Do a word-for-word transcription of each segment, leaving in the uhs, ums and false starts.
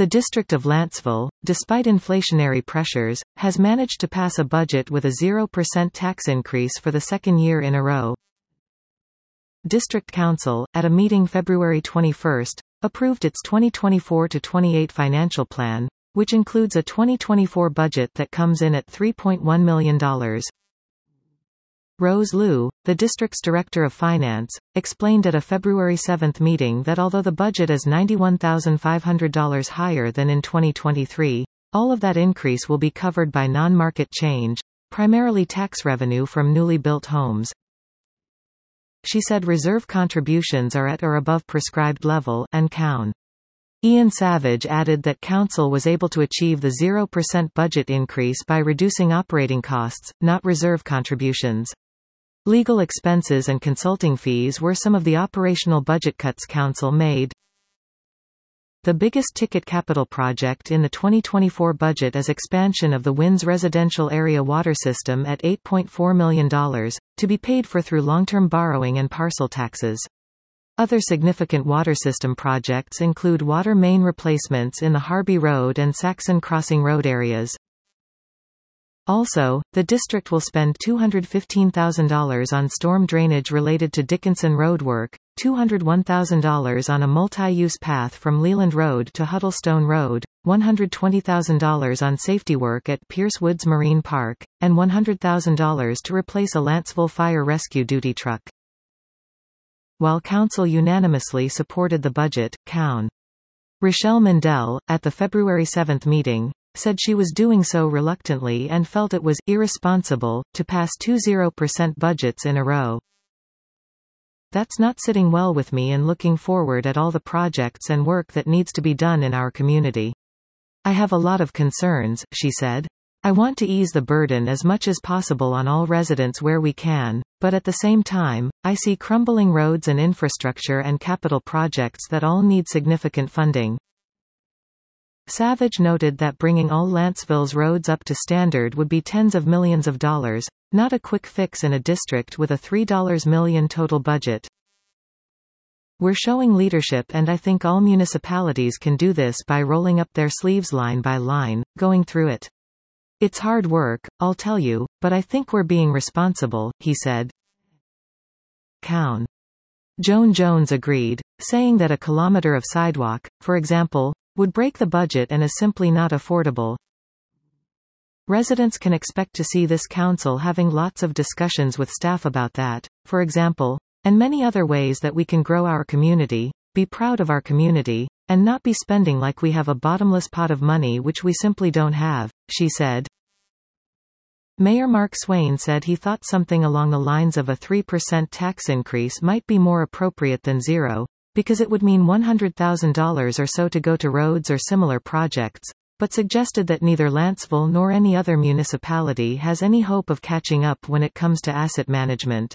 The District of Lantzville, despite inflationary pressures, has managed to pass a budget with a zero percent tax increase for the second year in a row. District Council, at a meeting February twenty-first, approved its twenty twenty-four to twenty-eight financial plan, which includes a twenty twenty-four budget that comes in at three point one million dollars. Rose Liu, the district's director of finance, explained at a February seventh meeting that although the budget is ninety-one thousand five hundred dollars higher than in twenty twenty-three, all of that increase will be covered by non-market change, primarily tax revenue from newly built homes. She said reserve contributions are at or above prescribed level, and Coun. Ian Savage added that Council was able to achieve the zero percent budget increase by reducing operating costs, not reserve contributions. Legal expenses and consulting fees were some of the operational budget cuts Council made. The biggest ticket capital project in the twenty twenty-four budget is expansion of the Winds residential area water system at eight point four million dollars, to be paid for through long-term borrowing and parcel taxes. Other significant water system projects include water main replacements in the Harby Road and Saxon Crossing Road areas. Also, the district will spend two hundred fifteen thousand dollars on storm drainage related to Dickinson Road work, two hundred one thousand dollars on a multi-use path from Leland Road to Huddlestone Road, one hundred twenty thousand dollars on safety work at Pierce Woods Marine Park, and one hundred thousand dollars to replace a Lantzville fire rescue duty truck. While Council unanimously supported the budget, Coun. Rochelle Mendel, at the February seventh meeting, said she was doing so reluctantly and felt it was irresponsible to pass two zero percent budgets in a row. That's not sitting well with me and looking forward at all the projects and work that needs to be done in our community. I have a lot of concerns, she said. I want to ease the burden as much as possible on all residents where we can, but at the same time, I see crumbling roads and infrastructure and capital projects that all need significant funding. Savage noted that bringing all Lantzville's roads up to standard would be tens of millions of dollars, not a quick fix in a district with a three million dollars total budget. We're showing leadership, and I think all municipalities can do this by rolling up their sleeves line by line, going through it. It's hard work, I'll tell you, but I think we're being responsible, he said. Coun. Joan Jones agreed, saying that a kilometer of sidewalk, for example, would break the budget and is simply not affordable. Residents can expect to see this council having lots of discussions with staff about that, for example, and many other ways that we can grow our community, be proud of our community, and not be spending like we have a bottomless pot of money which we simply don't have, she said. Mayor Mark Swain said he thought something along the lines of a three percent tax increase might be more appropriate than zero, because it would mean one hundred thousand dollars or so to go to roads or similar projects, but suggested that neither Lantzville nor any other municipality has any hope of catching up when it comes to asset management.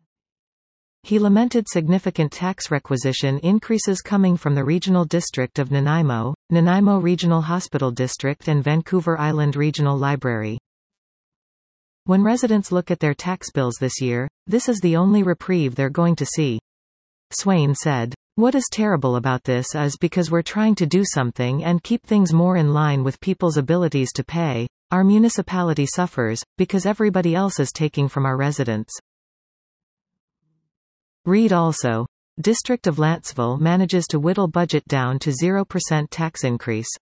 He lamented significant tax requisition increases coming from the Regional District of Nanaimo, Nanaimo Regional Hospital District and Vancouver Island Regional Library. When residents look at their tax bills this year, this is the only reprieve they're going to see. Swain said, "What is terrible about this is because we're trying to do something and keep things more in line with people's abilities to pay, our municipality suffers, because everybody else is taking from our residents." Read also. District of Lantzville manages to whittle budget down to zero percent tax increase.